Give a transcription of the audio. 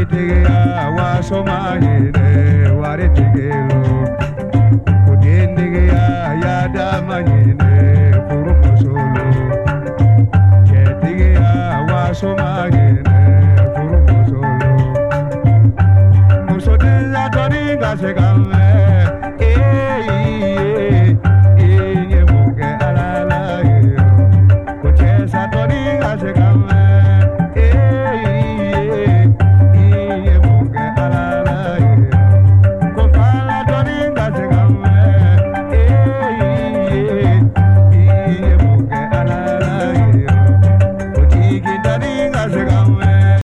Tigiya wasoma hine wari tigelo Kudindigiya yadama hine furu musolo Ketigiya wasoma hine furu musolo Musodiza toringa sega